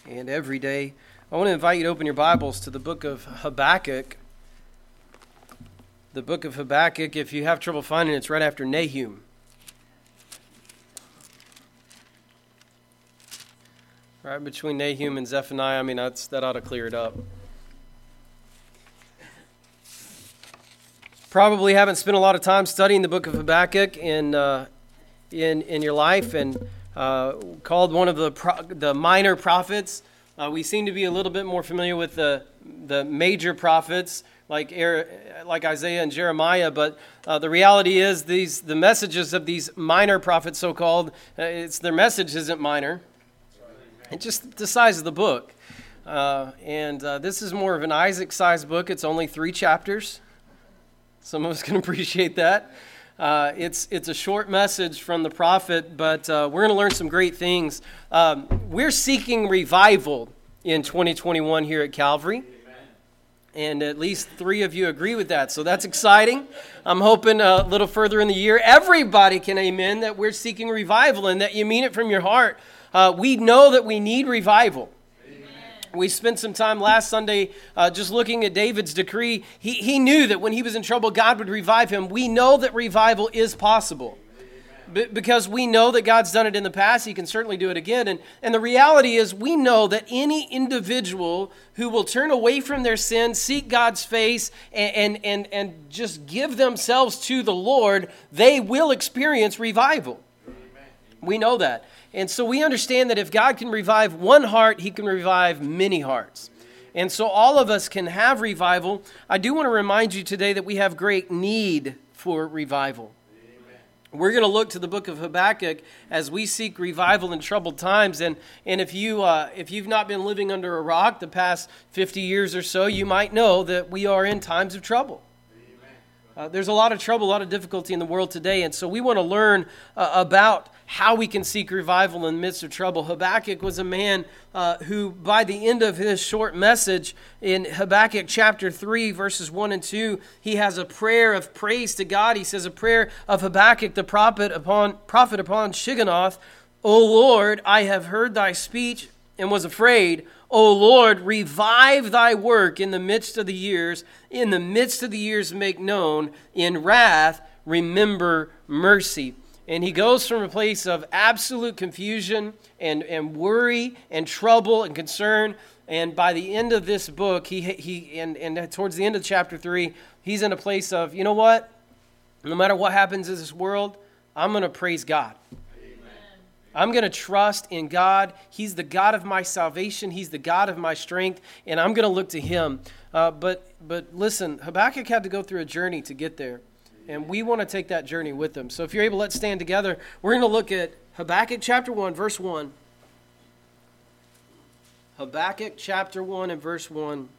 and every day. I want to invite you to open your Bibles to the book of Habakkuk. The book of Habakkuk, if you have trouble finding it, it's right after Nahum. Right between Nahum and Zephaniah. That ought to clear it up. Probably haven't spent a lot of time studying the book of Habakkuk in your life, and called one of the minor prophets. We seem to be a little bit more familiar with the major prophets like Isaiah and Jeremiah, but the reality is the messages of these minor prophets, so-called, their message isn't minor. It's just the size of the book. And this is more of an Isaac-sized book. It's only 3 chapters. Some of us can appreciate that. It's a short message from the prophet, but we're going to learn some great things. We're seeking revival in 2021 here at Calvary. And at least 3 of you agree with that, so that's exciting. I'm hoping a little further in the year, everybody can amen that we're seeking revival and that you mean it from your heart. We know that we need revival. We spent some time last Sunday just looking at David's decree. He knew that when he was in trouble, God would revive him. We know that revival is possible because we know that God's done it in the past. He can certainly do it again. And the reality is we know that any individual who will turn away from their sin, seek God's face, and just give themselves to the Lord, they will experience revival. We know that. And so we understand that if God can revive one heart, He can revive many hearts. And so all of us can have revival. I do want to remind you today that we have great need for revival. Amen. We're going to look to the book of Habakkuk as we seek revival in troubled times. And if you've not been living under a rock the past 50 years or so, you might know that we are in times of trouble. There's a lot of trouble, a lot of difficulty in the world today, and so we want to learn about how we can seek revival in the midst of trouble. Habakkuk was a man who, by the end of his short message in Habakkuk chapter 3, verses 1 and 2, he has a prayer of praise to God. He says a prayer of Habakkuk the prophet upon Shigionoth. O Lord, I have heard thy speech and was afraid. O Lord, revive thy work in the midst of the years. In the midst of the years make known. In wrath remember mercy. And he goes from a place of absolute confusion and worry and trouble and concern. And by the end of this book, and towards the end of chapter 3, he's in a place of, you know what? No matter what happens in this world, I'm going to praise God. I'm going to trust in God. He's the God of my salvation. He's the God of my strength, and I'm going to look to Him. But listen, Habakkuk had to go through a journey to get there, and we want to take that journey with him. So if you're able, let's stand together. We're going to look at Habakkuk chapter 1, verse 1. Habakkuk chapter 1 and verse 1.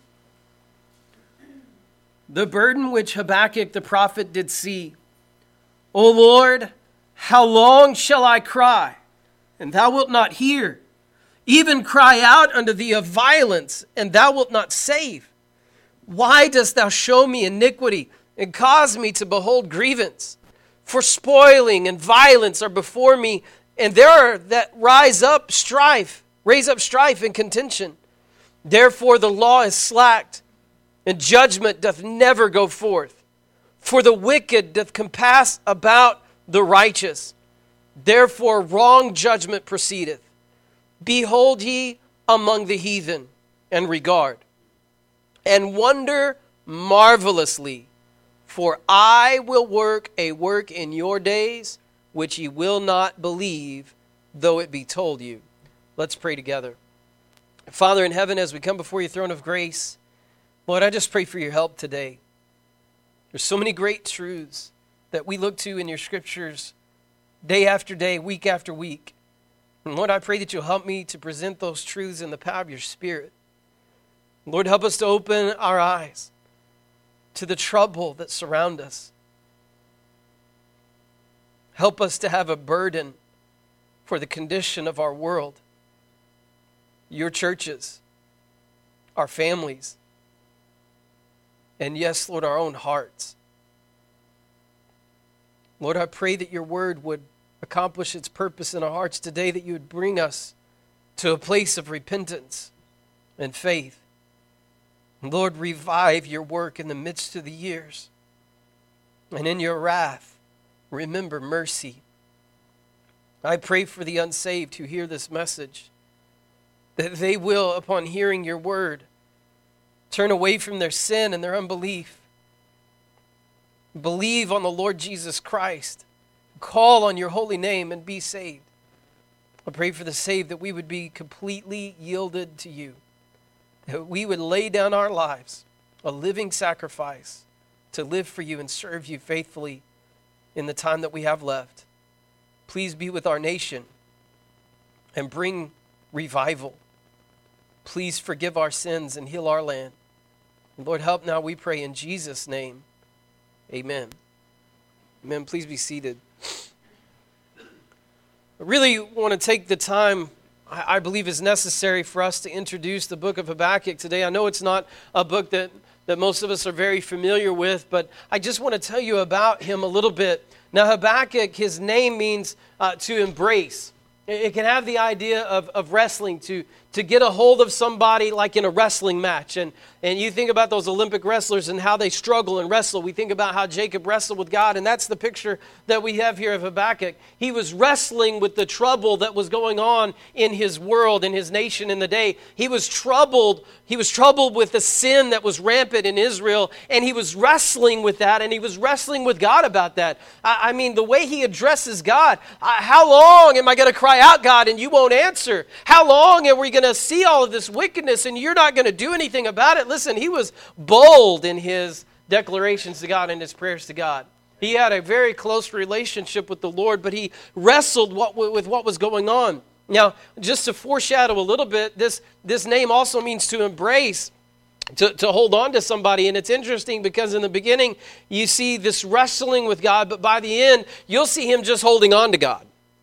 The burden which Habakkuk the prophet did see. O Lord, how long shall I cry? And thou wilt not hear, even cry out unto thee of violence, and thou wilt not save. Why dost thou show me iniquity, and cause me to behold grievance? For spoiling and violence are before me, and there are that raise up strife and contention. Therefore the law is slacked, and judgment doth never go forth. For the wicked doth compass about the righteous. Therefore wrong judgment proceedeth. Behold ye among the heathen, and regard, and wonder marvelously. For I will work a work in your days, which ye will not believe, though it be told you. Let's pray together. Father in heaven, as we come before your throne of grace, Lord, I just pray for your help today. There's so many great truths that we look to in your scriptures day after day, week after week. And Lord, I pray that you'll help me to present those truths in the power of your Spirit. Lord, help us to open our eyes to the trouble that surrounds us. Help us to have a burden for the condition of our world, your churches, our families, and yes, Lord, our own hearts. Lord, I pray that your word would accomplish its purpose in our hearts today, that you would bring us to a place of repentance and faith. Lord, revive your work in the midst of the years. And in your wrath, remember mercy. I pray for the unsaved who hear this message, that they will, upon hearing your word, turn away from their sin and their unbelief. Believe on the Lord Jesus Christ. Call on your holy name and be saved. I pray for the saved that we would be completely yielded to you. That we would lay down our lives, a living sacrifice, to live for you and serve you faithfully in the time that we have left. Please be with our nation and bring revival. Please forgive our sins and heal our land. And Lord, help now, we pray in Jesus' name. Amen. Amen. Please be seated. I really want to take the time I believe is necessary for us to introduce the book of Habakkuk today. I know it's not a book that most of us are very familiar with, but I just want to tell you about him a little bit. Now, Habakkuk, his name means to embrace. It can have the idea of wrestling, to get a hold of somebody like in a wrestling match. And you think about those Olympic wrestlers and how they struggle and wrestle. We think about how Jacob wrestled with God, and that's the picture that we have here of Habakkuk. He was wrestling with the trouble that was going on in his world, in his nation, in the day. He was troubled with the sin that was rampant in Israel, and he was wrestling with that, and he was wrestling with God about that. I mean, the way he addresses God, how long am I going to cry out, God, and you won't answer? How long are we going to see all of this wickedness and you're not going to do anything about it? Listen, he was bold in his declarations to God and his prayers to God. He had a very close relationship with the Lord, but he wrestled with what was going on. Now, just to foreshadow a little bit, this name also means to embrace, to hold on to somebody. And it's interesting because in the beginning, you see this wrestling with God, but by the end, you'll see him just holding on to God.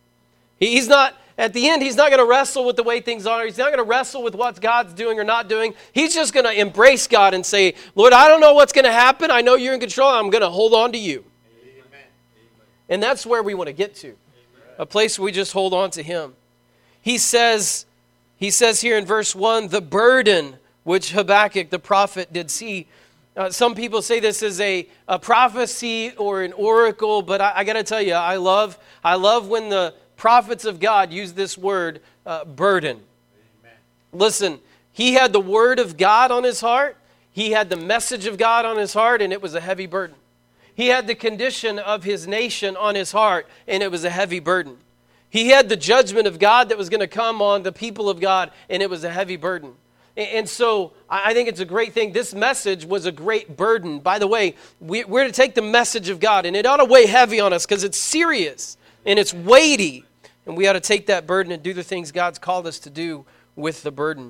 At the end, he's not going to wrestle with the way things are. He's not going to wrestle with what God's doing or not doing. He's just going to embrace God and say, Lord, I don't know what's going to happen. I know you're in control. I'm going to hold on to you. Amen. And that's where we want to get to. Amen. A place where we just hold on to him. He says here in verse 1, the burden which Habakkuk the prophet did see. Some people say this is a prophecy or an oracle, but I got to tell you, I love when the prophets of God use this word, burden. Amen. Listen, he had the word of God on his heart. He had the message of God on his heart, and it was a heavy burden. He had the condition of his nation on his heart, and it was a heavy burden. He had the judgment of God that was going to come on the people of God, and it was a heavy burden. And so I think it's a great thing. This message was a great burden. By the way, we're to take the message of God, and it ought to weigh heavy on us because it's serious and it's weighty. And we ought to take that burden and do the things God's called us to do with the burden.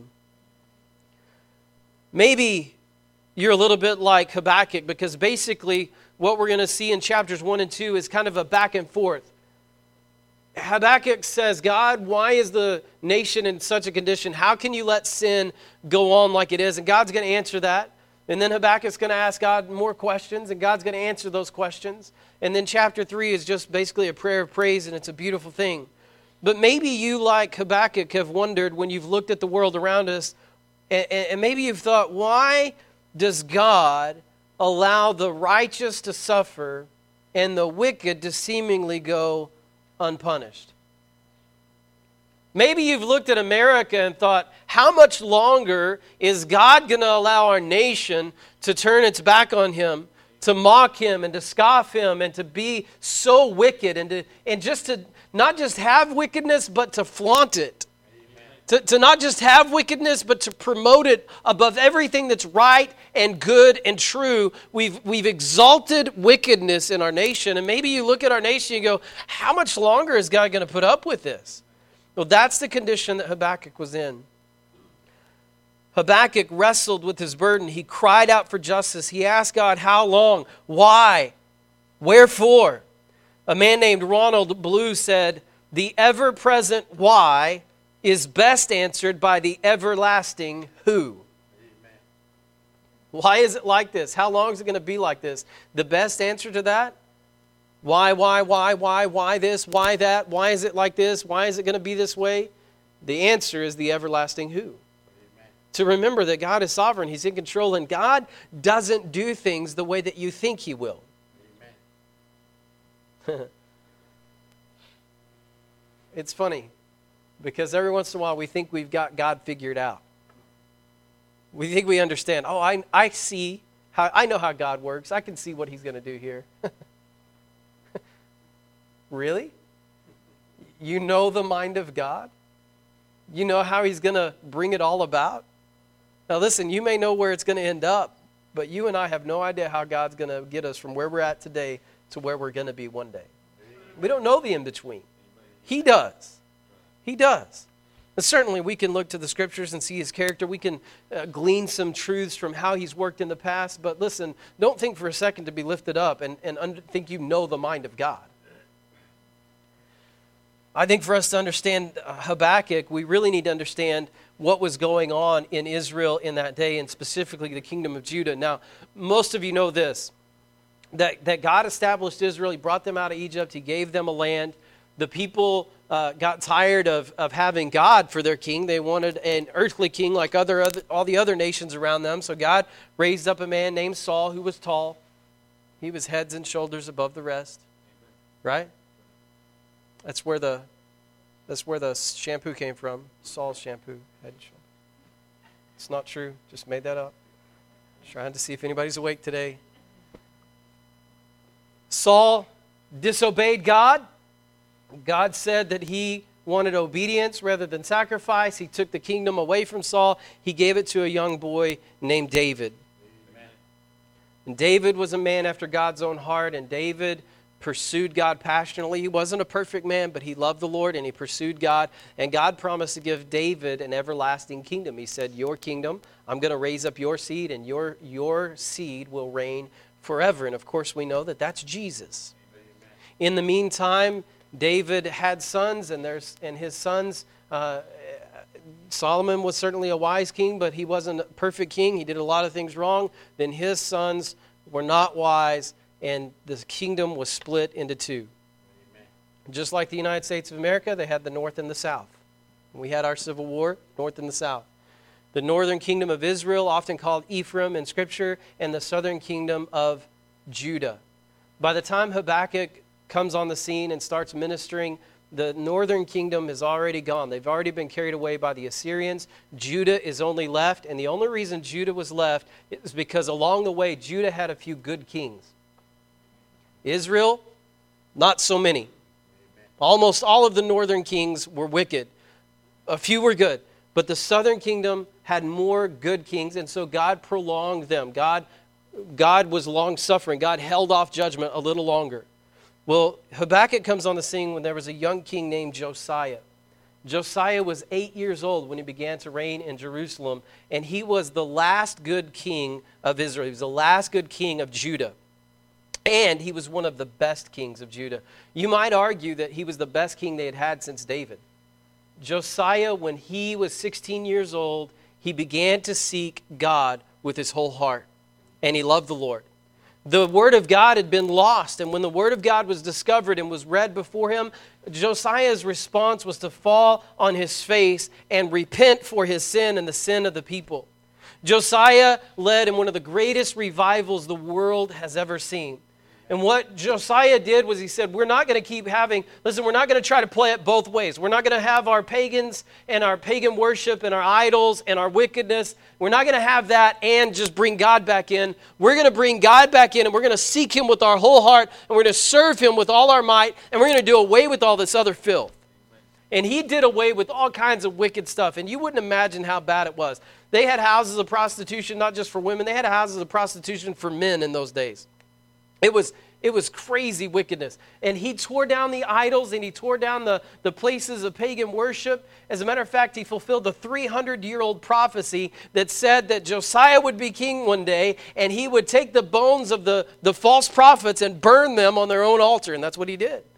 Maybe you're a little bit like Habakkuk, because basically what we're going to see in chapters 1 and 2 is kind of a back and forth. Habakkuk says, God, why is the nation in such a condition? How can you let sin go on like it is? And God's going to answer that. And then Habakkuk's going to ask God more questions, and God's going to answer those questions. And then chapter 3 is just basically a prayer of praise, and it's a beautiful thing. But maybe you, like Habakkuk, have wondered when you've looked at the world around us, and maybe you've thought, why does God allow the righteous to suffer and the wicked to seemingly go unpunished? Maybe you've looked at America and thought, how much longer is God going to allow our nation to turn its back on him, to mock him and to scoff him and to be so wicked and just to not just have wickedness, but to flaunt it. To not just have wickedness, but to promote it above everything that's right and good and true. We've exalted wickedness in our nation. And maybe you look at our nation and you go, how much longer is God going to put up with this? Well, that's the condition that Habakkuk was in. Habakkuk wrestled with his burden. He cried out for justice. He asked God, how long? Why? Wherefore? A man named Ronald Blue said, the ever-present why is best answered by the everlasting who. Amen. Why is it like this? How long is it going to be like this? The best answer to that? Why this? Why that? Why is it like this? Why is it going to be this way? The answer is the everlasting who. To remember that God is sovereign, He's in control, and God doesn't do things the way that you think He will. It's funny, because every once in a while we think we've got God figured out. We think we understand. Oh, I see how, I know how God works. I can see what He's going to do here. Really? You know the mind of God? You know how He's going to bring it all about? Now listen, you may know where it's going to end up, but you and I have no idea how God's going to get us from where we're at today to where we're going to be one day. We don't know the in-between. He does. He does. And certainly we can look to the Scriptures and see His character. We can glean some truths from how He's worked in the past. But listen, don't think for a second to be lifted up and think you know the mind of God. I think for us to understand Habakkuk, we really need to understand what was going on in Israel in that day, and specifically the kingdom of Judah. Now, most of you know this, that God established Israel. He brought them out of Egypt. He gave them a land. The people got tired of having God for their king. They wanted an earthly king like all the other nations around them. So God raised up a man named Saul who was tall. He was heads and shoulders above the rest. Right? That's where the shampoo came from. Saul's shampoo, head and shoulder. It's not true. Just made that up. Trying to see if anybody's awake today. Saul disobeyed God. God said that he wanted obedience rather than sacrifice. He took the kingdom away from Saul. He gave it to a young boy named David. Amen. And David was a man after God's own heart, and David pursued God passionately. He wasn't a perfect man, but he loved the Lord and he pursued God. And God promised to give David an everlasting kingdom. He said, your kingdom, I'm going to raise up your seed, and your seed will reign forever. And of course we know that that's Jesus. Amen. In the meantime, David had sons, and his sons, Solomon was certainly a wise king, but he wasn't a perfect king. He did a lot of things wrong. Then his sons were not wise, and the kingdom was split into two. Amen. Just like the United States of America, they had the North and the South. We had our Civil War, North and the South. The northern kingdom of Israel, often called Ephraim in Scripture, and the southern kingdom of Judah. By the time Habakkuk comes on the scene and starts ministering, the northern kingdom is already gone. They've already been carried away by the Assyrians. Judah is only left, and the only reason Judah was left is because along the way, Judah had a few good kings. Israel, not so many. Amen. Almost all of the northern kings were wicked. A few were good. But the southern kingdom had more good kings, and so God prolonged them. God was long-suffering. God held off judgment a little longer. Well, Habakkuk comes on the scene when there was a young king named Josiah. Josiah was 8 years old when he began to reign in Jerusalem, and he was the last good king of Israel. He was the last good king of Judah. And he was one of the best kings of Judah. You might argue that he was the best king they had had since David. Josiah, when he was 16 years old, he began to seek God with his whole heart. And he loved the Lord. The Word of God had been lost. And when the Word of God was discovered and was read before him, Josiah's response was to fall on his face and repent for his sin and the sin of the people. Josiah led in one of the greatest revivals the world has ever seen. And what Josiah did was he said, we're not going to keep having, listen, we're not going to try to play it both ways. We're not going to have our pagans and our pagan worship and our idols and our wickedness. We're not going to have that and just bring God back in. We're going to bring God back in, and we're going to seek Him with our whole heart, and we're going to serve Him with all our might, and we're going to do away with all this other filth. And he did away with all kinds of wicked stuff, and you wouldn't imagine how bad it was. They had houses of prostitution, not just for women. They had houses of prostitution for men in those days. It was crazy wickedness. And he tore down the idols, and he tore down the places of pagan worship. As a matter of fact, he fulfilled the 300-year-old prophecy that said that Josiah would be king one day, and he would take the bones of the false prophets and burn them on their own altar. And that's what he did.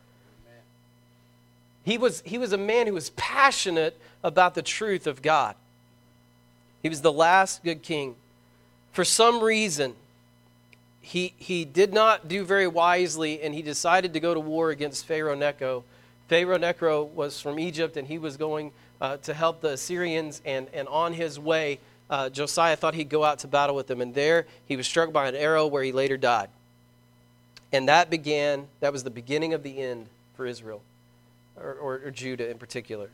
He was a man who was passionate about the truth of God. He was the last good king. For some reason, he did not do very wisely, and he decided to go to war against Pharaoh Necho. Pharaoh Necho was from Egypt, and he was going to help the Assyrians, and on his way, Josiah thought he'd go out to battle with them, and there he was struck by an arrow where he later died. And that was the beginning of the end for Israel, or Judah in particular.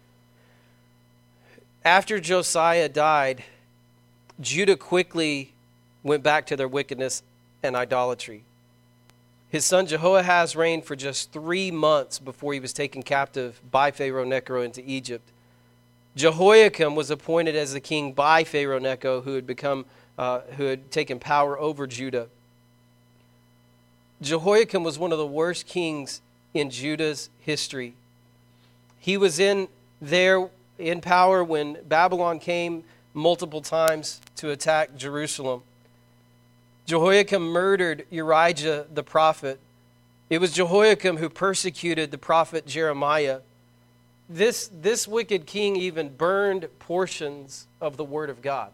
After Josiah died, Judah quickly went back to their wickedness and idolatry. His son Jehoahaz reigned for just 3 months before he was taken captive by Pharaoh Necho into Egypt. Jehoiakim was appointed as the king by Pharaoh Necho, who had taken power over Judah. Jehoiakim was one of the worst kings in Judah's history. He was in power when Babylon came multiple times to attack Jerusalem. Jehoiakim murdered Urijah the prophet. It was Jehoiakim who persecuted the prophet Jeremiah. This wicked king even burned portions of the Word of God.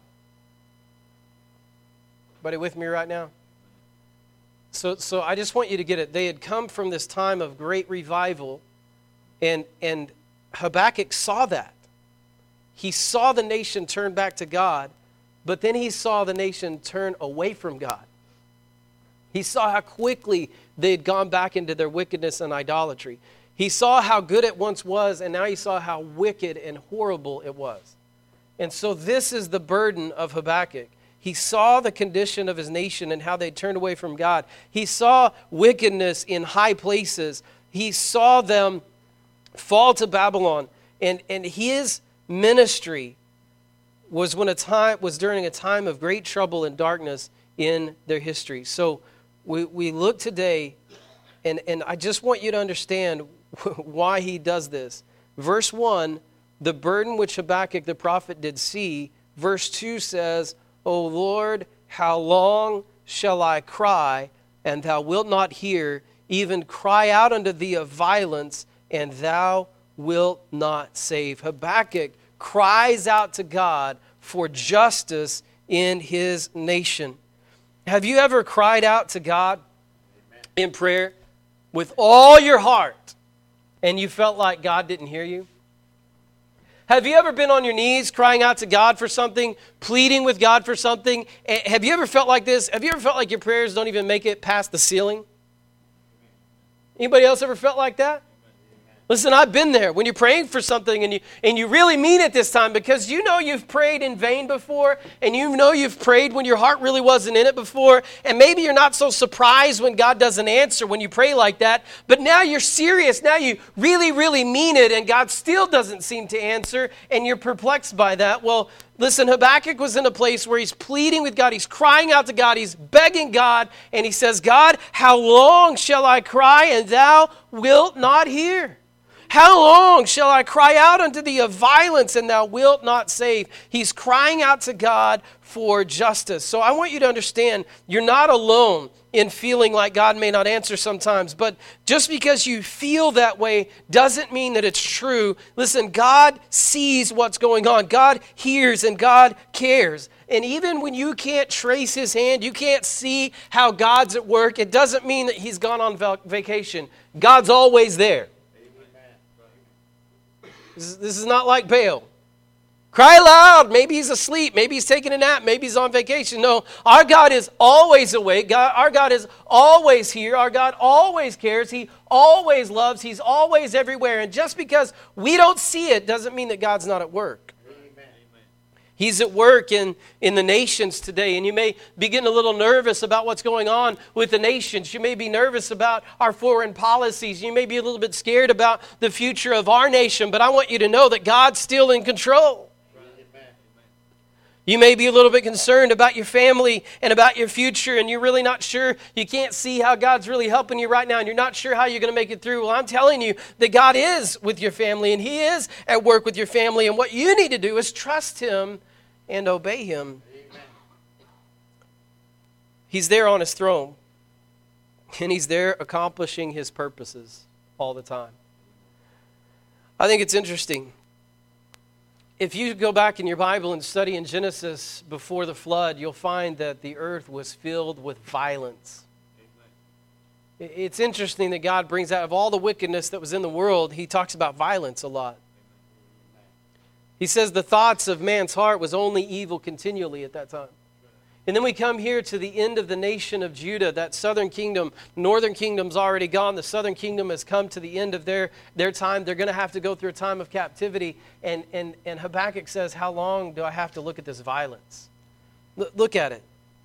Everybody with me right now? So I just want you to get it. They had come from this time of great revival, and Habakkuk saw that. He saw the nation turn back to God, but then he saw the nation turn away from God. He saw how quickly they had gone back into their wickedness and idolatry. He saw how good it once was, and now he saw how wicked and horrible it was. And so this is the burden of Habakkuk. He saw the condition of his nation and how they turned away from God. He saw wickedness in high places. He saw them fall to Babylon. And his ministry was during a time of great trouble and darkness in their history. So we look today, and I just want you to understand why he does this. Verse 1, the burden which Habakkuk the prophet did see. Verse 2 says, O Lord, how long shall I cry, and thou wilt not hear, even cry out unto thee of violence, and thou wilt not save. Habakkuk cries out to God for justice in his nation. Have you ever cried out to God in prayer with all your heart, and you felt like God didn't hear you? Have you ever been on your knees crying out to God for something, pleading with God for something? Have you ever felt like this? Have you ever felt like your prayers don't even make it past the ceiling? Anybody else ever felt like that? Listen, I've been there. When you're praying for something and you really mean it this time, because you know you've prayed in vain before, and you know you've prayed when your heart really wasn't in it before, and maybe you're not so surprised when God doesn't answer when you pray like that, but now you're serious. Now you really, really mean it, and God still doesn't seem to answer, and you're perplexed by that. Well, listen, Habakkuk was in a place where he's pleading with God. He's crying out to God. He's begging God, and he says, God, how long shall I cry, and thou wilt not hear? How long shall I cry out unto thee of violence, and thou wilt not save? He's crying out to God for justice. So I want you to understand, you're not alone in feeling like God may not answer sometimes. But just because you feel that way doesn't mean that it's true. Listen, God sees what's going on. God hears and God cares. And even when you can't trace his hand, you can't see how God's at work, it doesn't mean that he's gone on vacation. God's always there. This is not like Baal. Cry loud. Maybe he's asleep. Maybe he's taking a nap. Maybe he's on vacation. No, our God is always awake. Our God is always here. Our God always cares. He always loves. He's always everywhere. And just because we don't see it doesn't mean that God's not at work. He's at work in the nations today, and you may be getting a little nervous about what's going on with the nations. You may be nervous about our foreign policies. You may be a little bit scared about the future of our nation, but I want you to know that God's still in control. You may be a little bit concerned about your family and about your future, and you're really not sure. You can't see how God's really helping you right now, and you're not sure how you're going to make it through. Well, I'm telling you that God is with your family, and he is at work with your family, and what you need to do is trust him and obey him. Amen. He's there on his throne, and he's there accomplishing his purposes all the time. I think it's interesting. If you go back in your Bible and study in Genesis before the flood, you'll find that the earth was filled with violence. Amen. It's interesting that God brings out of all the wickedness that was in the world, he talks about violence a lot. He says the thoughts of man's heart was only evil continually at that time. And then we come here to the end of the nation of Judah, that southern kingdom. Northern kingdom's already gone. The southern kingdom has come to the end of their time. They're going to have to go through a time of captivity. And Habakkuk says, how long do I have to look at this violence? Look at it.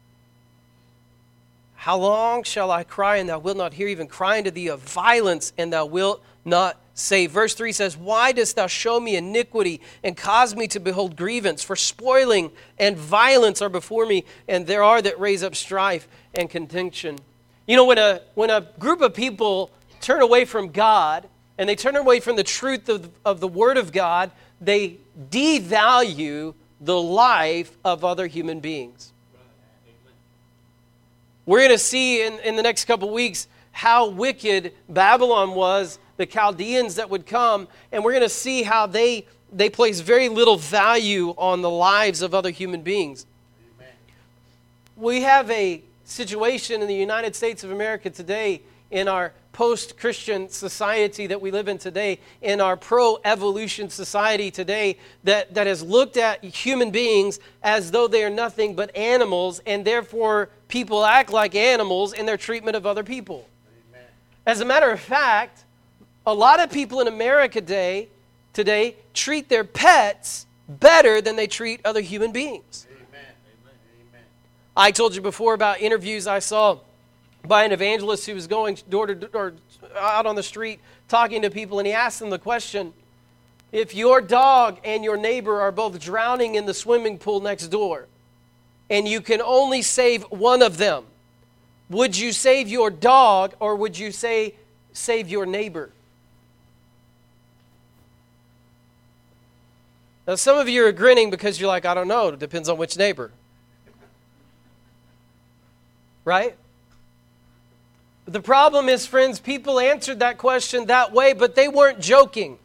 How long shall I cry and thou wilt not hear, even crying to thee of violence and thou wilt not save? Verse 3 says, why dost thou show me iniquity and cause me to behold grievance? For spoiling and violence are before me, and there are that raise up strife and contention. You know, when a group of people turn away from God and they turn away from the truth of the Word of God, they devalue the life of other human beings. We're going to see in the next couple weeks how wicked Babylon was, the Chaldeans that would come, and we're going to see how they place very little value on the lives of other human beings. Amen. We have a situation in the United States of America today, in our post-Christian society that we live in today, in our pro-evolution society today, that has looked at human beings as though they are nothing but animals, and therefore people act like animals in their treatment of other people. Amen. As a matter of fact, a lot of people in America today treat their pets better than they treat other human beings. Amen. Amen. I told you before about interviews I saw by an evangelist who was going door to door out on the street talking to people, and he asked them the question, if your dog and your neighbor are both drowning in the swimming pool next door and you can only save one of them, would you save your dog or would you save your neighbor? Now some of you are grinning because you're like, I don't know, it depends on which neighbor. Right? The problem is, friends, people answered that question that way, but they weren't joking.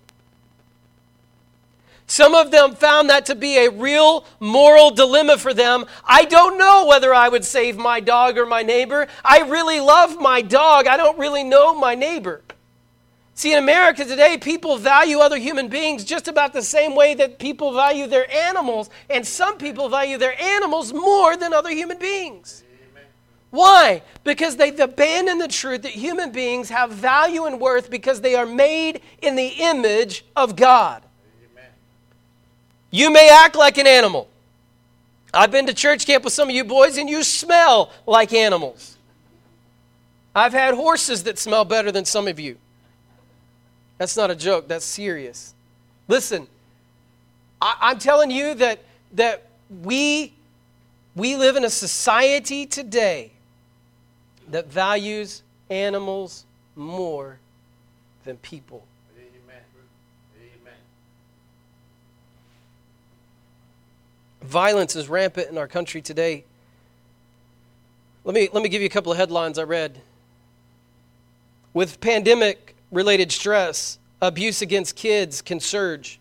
Some of them found that to be a real moral dilemma for them. I don't know whether I would save my dog or my neighbor. I really love my dog. I don't really know my neighbor. See, in America today, people value other human beings just about the same way that people value their animals, and some people value their animals more than other human beings. Why? Because they've abandoned the truth that human beings have value and worth because they are made in the image of God. Amen. You may act like an animal. I've been to church camp with some of you boys and you smell like animals. I've had horses that smell better than some of you. That's not a joke. That's serious. Listen, I'm telling you that we live in a society today that values animals more than people. Amen. Amen. Violence is rampant in our country today. Let me give you a couple of headlines I read. With pandemic-related stress, abuse against kids can surge.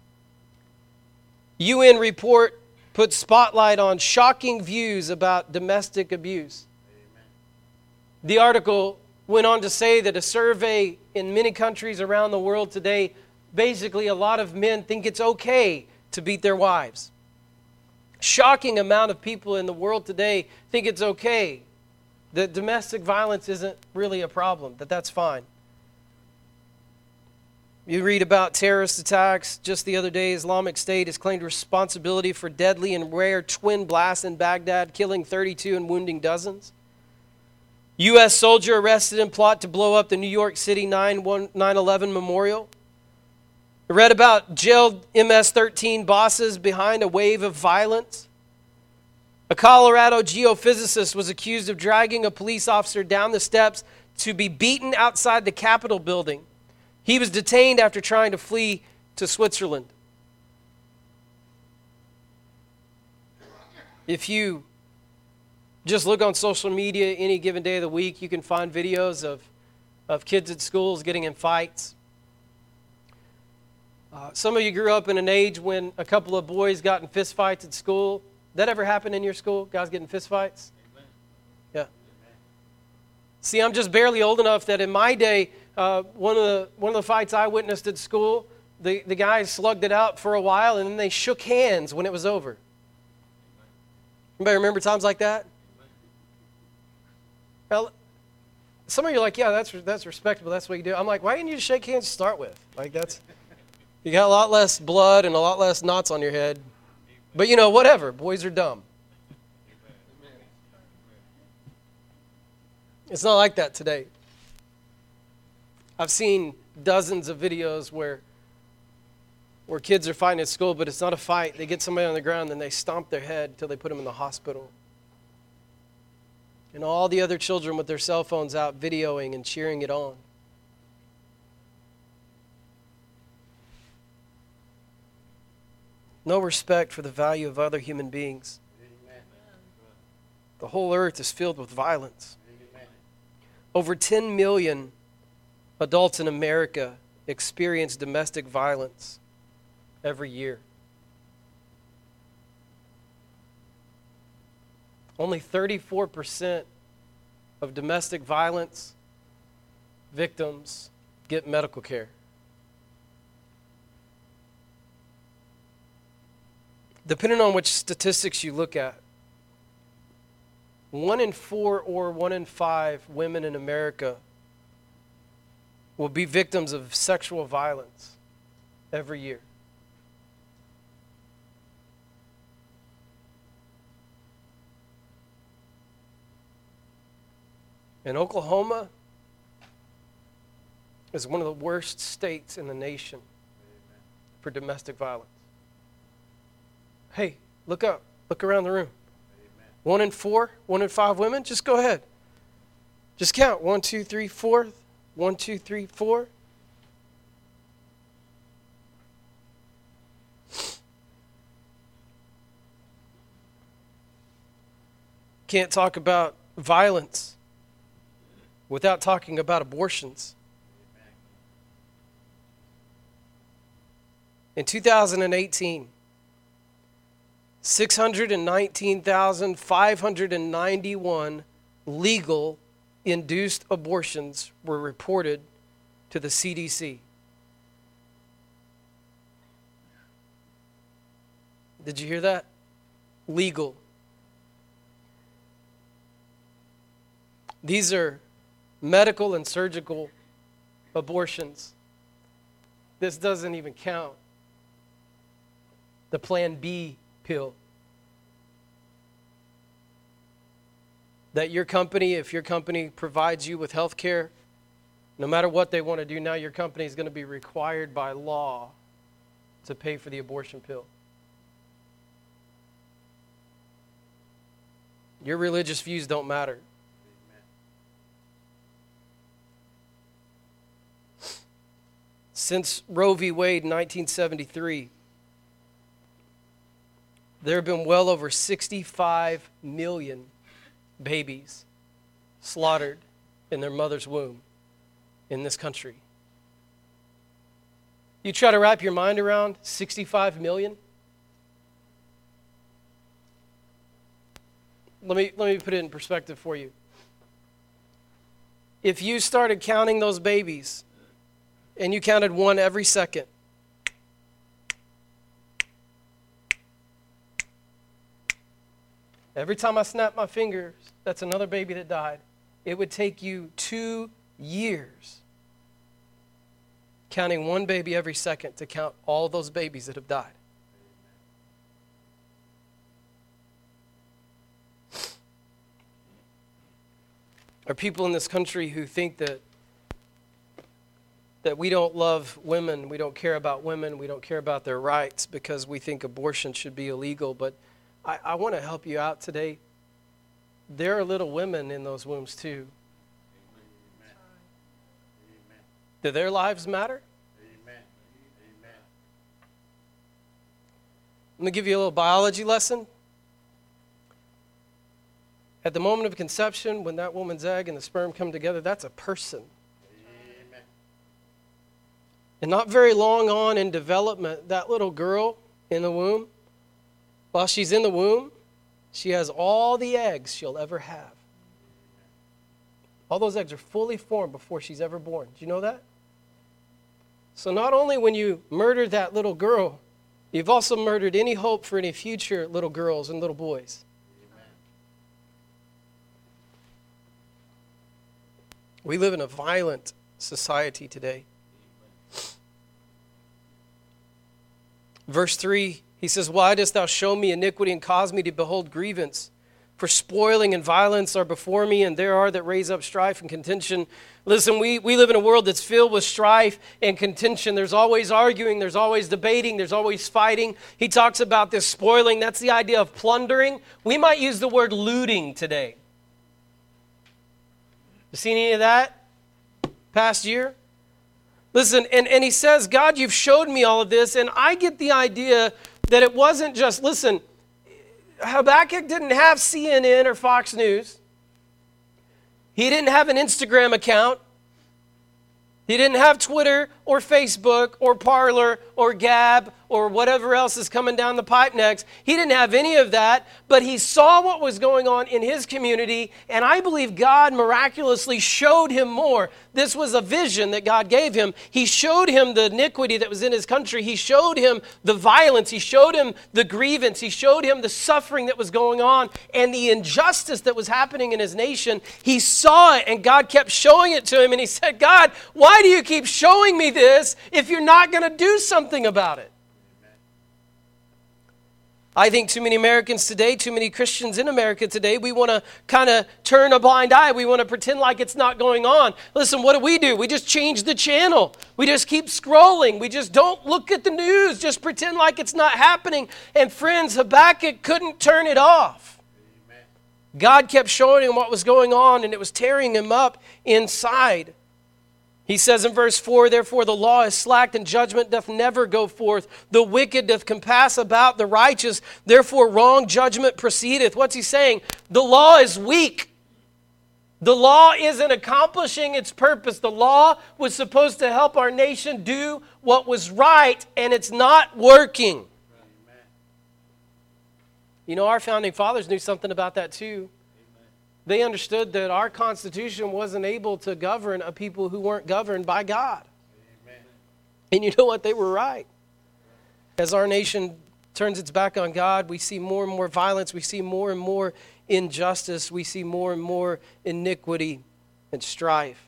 UN report puts spotlight on shocking views about domestic abuse. The article went on to say that a survey in many countries around the world today, basically a lot of men think it's okay to beat their wives. Shocking amount of people in the world today think it's okay, that domestic violence isn't really a problem, that's fine. You read about terrorist attacks. Just the other day, Islamic State has claimed responsibility for deadly and rare twin blasts in Baghdad, killing 32 and wounding dozens. U.S. soldier arrested in plot to blow up the New York City 9/11 memorial. I read about jailed MS-13 bosses behind a wave of violence. A Colorado geophysicist was accused of dragging a police officer down the steps to be beaten outside the Capitol building. He was detained after trying to flee to Switzerland. If you just look on social media any given day of the week, you can find videos of kids at schools getting in fights. Some of you grew up in an age when a couple of boys got in fist fights at school. That ever happen in your school? Guys getting fist fights? Amen. Yeah. Amen. See, I'm just barely old enough that in my day, one of the fights I witnessed at school, the guys slugged it out for a while, and then they shook hands when it was over. Anybody remember times like that? Well, some of you are like, yeah, that's respectable. That's what you do. I'm like, why didn't you just shake hands to start with? Like, you got a lot less blood and a lot less knots on your head. But whatever. Boys are dumb. It's not like that today. I've seen dozens of videos where kids are fighting at school, but it's not a fight. They get somebody on the ground, and they stomp their head until they put them in the hospital. And all the other children with their cell phones out videoing and cheering it on. No respect for the value of other human beings. Amen. The whole earth is filled with violence. Amen. Over 10 million adults in America experience domestic violence every year. Only 34% of domestic violence victims get medical care. Depending on which statistics you look at, 1 in 4 or 1 in 5 women in America will be victims of sexual violence every year. And Oklahoma is one of the worst states in the nation for domestic violence. Hey, look up. Look around the room. 1 in 4, 1 in 5 women? Just go ahead. Just count. 1, 2, 3, 4. 1, 2, 3, 4. Can't talk about violence without talking about abortions. In 2018, 619,591 legal induced abortions were reported to the CDC. Did you hear that? Legal. These are medical and surgical abortions. This doesn't even count the Plan B pill. That your company, if your company provides you with health care, no matter what they want to do now, your company is going to be required by law to pay for the abortion pill. Your religious views don't matter. Since Roe v. Wade in 1973, there have been well over 65 million babies slaughtered in their mother's womb in this country. You try to wrap your mind around 65 million? Let me put it in perspective for you. If you started counting those babies and you counted one every second, every time I snap my fingers, that's another baby that died. It would take you 2 years counting one baby every second to count all those babies that have died. There are people in this country who think that we don't love women, we don't care about women, we don't care about their rights because we think abortion should be illegal. But I want to help you out today. There are little women in those wombs too. Amen. Do their lives matter? Amen. Amen. Let me give you a little biology lesson. At the moment of conception, when that woman's egg and the sperm come together, that's a person. Amen. And not very long on in development, that little girl in the womb, while she's in the womb, she has all the eggs she'll ever have. All those eggs are fully formed before she's ever born. Do you know that? So not only when you murdered that little girl, you've also murdered any hope for any future little girls and little boys. Amen. We live in a violent society today. Verse 3, he says, why dost thou show me iniquity and cause me to behold grievance? For spoiling and violence are before me, and there are that raise up strife and contention. Listen, we live in a world that's filled with strife and contention. There's always arguing, there's always debating, there's always fighting. He talks about this spoiling. That's the idea of plundering. We might use the word looting today. You seen any of that past year? Listen, and he says, God, you've showed me all of this, and I get the idea that it wasn't just, listen, Habakkuk didn't have CNN or Fox News. He didn't have an Instagram account. He didn't have Twitter or Facebook or Parler or Gab or whatever else is coming down the pipe next. He didn't have any of that, but he saw what was going on in his community, and I believe God miraculously showed him more. This was a vision that God gave him. He showed him the iniquity that was in his country. He showed him the violence. He showed him the grievance. He showed him the suffering that was going on and the injustice that was happening in his nation. He saw it, and God kept showing it to him, and he said, God, why do you keep showing me this if you're not going to do something about it? I think too many Americans today, too many Christians in America today, we want to kind of turn a blind eye. We want to pretend like it's not going on. Listen, what do? We just change the channel. We just keep scrolling. We just don't look at the news. Just pretend like it's not happening. And friends, Habakkuk couldn't turn it off. Amen. God kept showing him what was going on, and it was tearing him up inside. He says in verse 4, therefore the law is slacked, and judgment doth never go forth. The wicked doth compass about the righteous, therefore wrong judgment proceedeth. What's he saying? The law is weak. The law isn't accomplishing its purpose. The law was supposed to help our nation do what was right, and it's not working. Amen. You know, our founding fathers knew something about that too. They understood that our Constitution wasn't able to govern a people who weren't governed by God. Amen. And you know what? They were right. As our nation turns its back on God, we see more and more violence. We see more and more injustice. We see more and more iniquity and strife.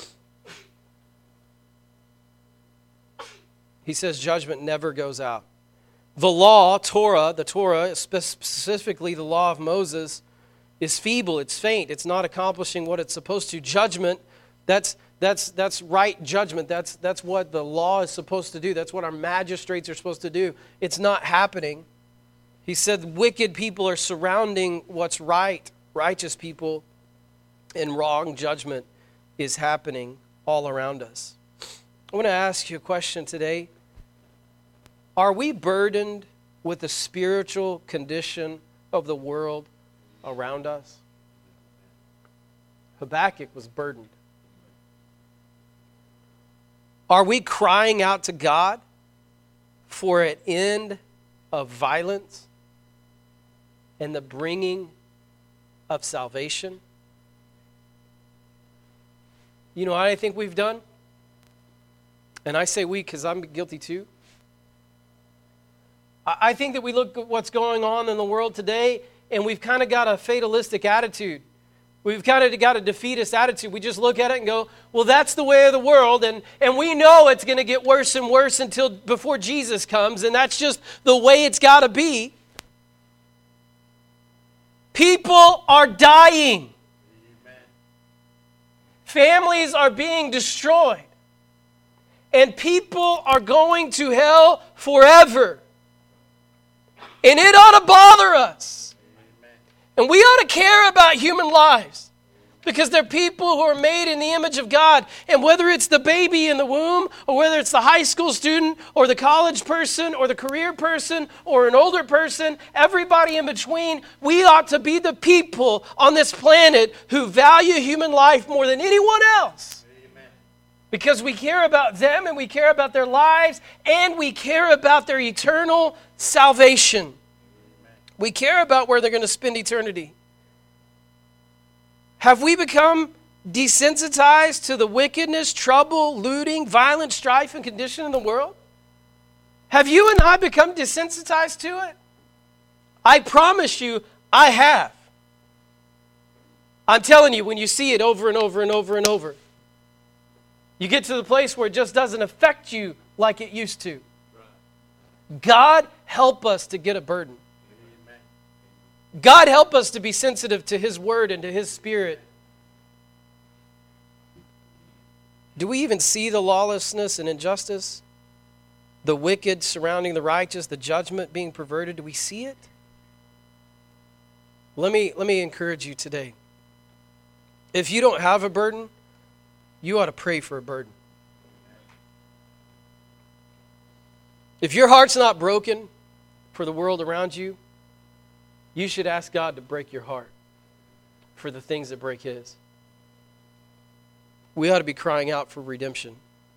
He says judgment never goes out. The law, the Torah, specifically the law of Moses, is feeble, it's faint, it's not accomplishing what it's supposed to. Judgment, that's right judgment. That's what the law is supposed to do. That's what our magistrates are supposed to do. It's not happening. He said wicked people are surrounding what's right, righteous people, and wrong judgment is happening all around us. I want to ask you a question today. Are we burdened with the spiritual condition of the world around us? Habakkuk was burdened. Are we crying out to God for an end of violence and the bringing of salvation? You know what I think we've done? And I say we because I'm guilty too. I think that we look at what's going on in the world today, and we've kind of got a fatalistic attitude. We've kind of got a defeatist attitude. We just look at it and go, well, that's the way of the world, and we know it's going to get worse and worse until before Jesus comes, and that's just the way it's got to be. People are dying. Amen. Families are being destroyed. And people are going to hell forever. And it ought to bother us. And we ought to care about human lives because they're people who are made in the image of God. And whether it's the baby in the womb or whether it's the high school student or the college person or the career person or an older person, everybody in between, we ought to be the people on this planet who value human life more than anyone else. Amen. Because we care about them and we care about their lives and we care about their eternal salvation. We care about where they're going to spend eternity. Have we become desensitized to the wickedness, trouble, looting, violent strife, and condition in the world? Have you and I become desensitized to it? I promise you, I have. I'm telling you, when you see it over and over and over and over, you get to the place where it just doesn't affect you like it used to. God, help us to get a burden. God, help us to be sensitive to His Word and to His Spirit. Do we even see the lawlessness and injustice? The wicked surrounding the righteous, the judgment being perverted? Do we see it? Let me encourage you today. If you don't have a burden, you ought to pray for a burden. If your heart's not broken for the world around you, you should ask God to break your heart for the things that break His. We ought to be crying out for redemption.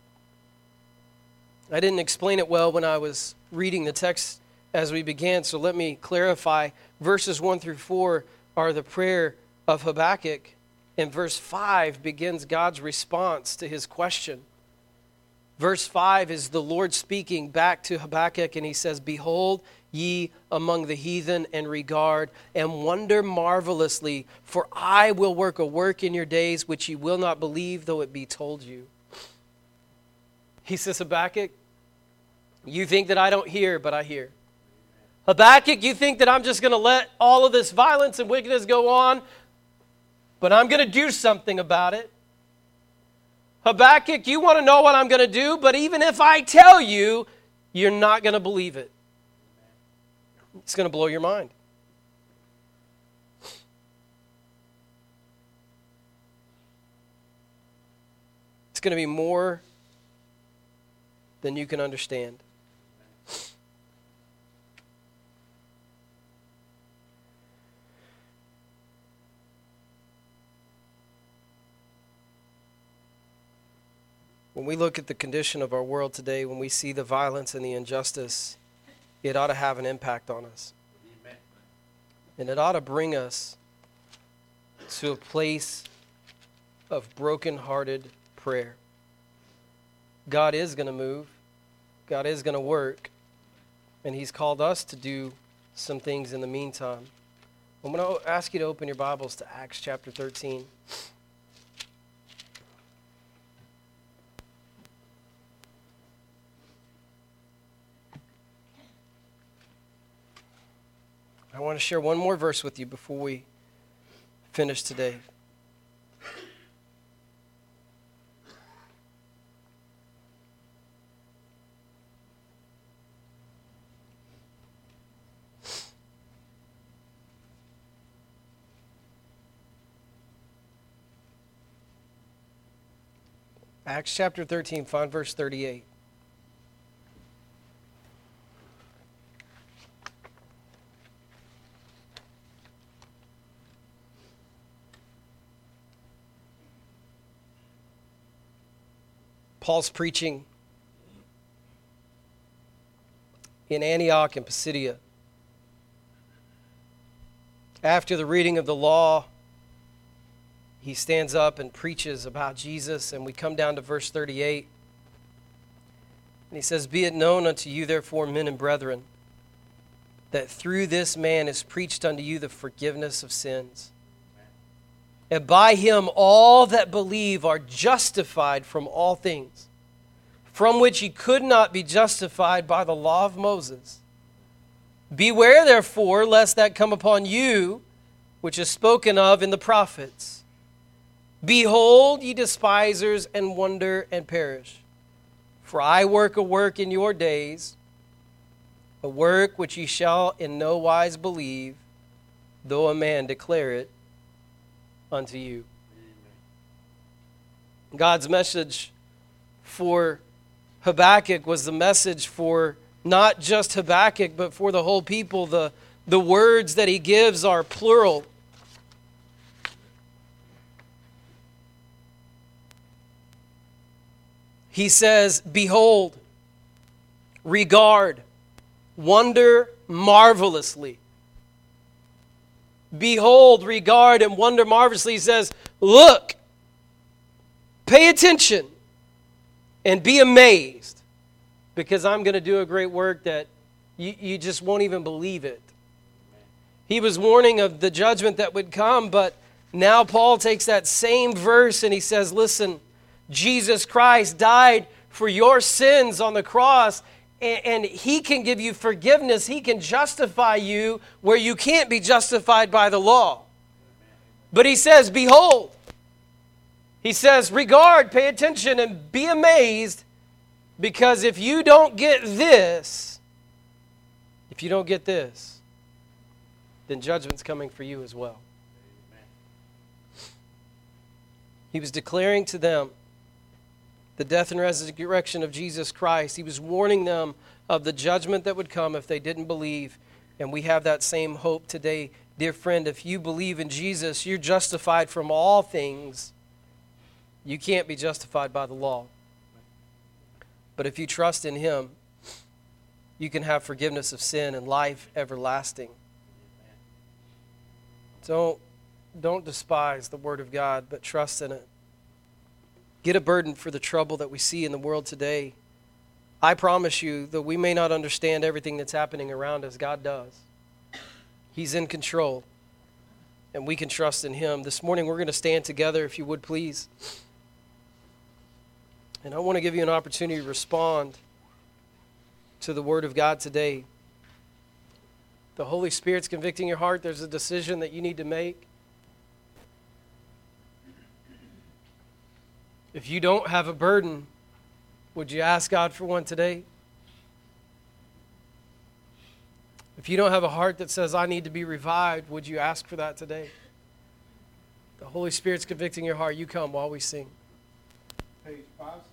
I didn't explain it well when I was reading the text as we began, so let me clarify. Verses 1 through 4 are the prayer of Habakkuk, and verse 5 begins God's response to his question. Verse 5 is the Lord speaking back to Habakkuk, and He says, "Behold ye among the heathen, and regard, and wonder marvelously, for I will work a work in your days which ye will not believe, though it be told you." He says, Habakkuk, you think that I don't hear, but I hear. Habakkuk, you think that I'm just going to let all of this violence and wickedness go on, but I'm going to do something about it. Habakkuk, you want to know what I'm going to do, but even if I tell you, you're not going to believe it. It's going to blow your mind. It's going to be more than you can understand. When we look at the condition of our world today, when we see the violence and the injustice, it ought to have an impact on us. Amen. And it ought to bring us to a place of broken-hearted prayer. God is going to move. God is going to work. And He's called us to do some things in the meantime. I'm going to ask you to open your Bibles to Acts chapter 13. I want to share one more verse with you before we finish today. Acts chapter 13, find verse 38. Paul's preaching in Antioch and Pisidia. After the reading of the law, he stands up and preaches about Jesus, and we come down to verse 38. And he says, "Be it known unto you, therefore, men and brethren, that through this man is preached unto you the forgiveness of sins. And by him all that believe are justified from all things, from which ye could not be justified by the law of Moses. Beware therefore, lest that come upon you, which is spoken of in the prophets. Behold, ye despisers, and wonder and perish. For I work a work in your days, a work which ye shall in no wise believe, though a man declare it unto you." Amen. God's message for Habakkuk was the message for not just Habakkuk, but for the whole people. The words that he gives are plural. He says, behold, regard, wonder marvelously. Behold, regard, and wonder marvelously. He says, look, pay attention and be amazed, because I'm going to do a great work that you just won't even believe it. He was warning of the judgment that would come, but now Paul takes that same verse and he says, listen, Jesus Christ died for your sins on the cross, and he can give you forgiveness. He can justify you where you can't be justified by the law. But he says, behold, he says, regard, pay attention, and be amazed, because if you don't get this, then judgment's coming for you as well. He was declaring to them the death and resurrection of Jesus Christ. He was warning them of the judgment that would come if they didn't believe. And we have that same hope today. Dear friend, if you believe in Jesus, you're justified from all things. You can't be justified by the law. But if you trust in him, you can have forgiveness of sin and life everlasting. Don't despise the Word of God, but trust in it. Get a burden for the trouble that we see in the world today. I promise you that we may not understand everything that's happening around us. God does. He's in control, and we can trust in him. This morning we're going to stand together, if you would please. And I want to give you an opportunity to respond to the Word of God today. The Holy Spirit's convicting your heart. There's a decision that you need to make. If you don't have a burden, would you ask God for one today? If you don't have a heart that says, I need to be revived, would you ask for that today? The Holy Spirit's convicting your heart. You come while we sing. Page 5.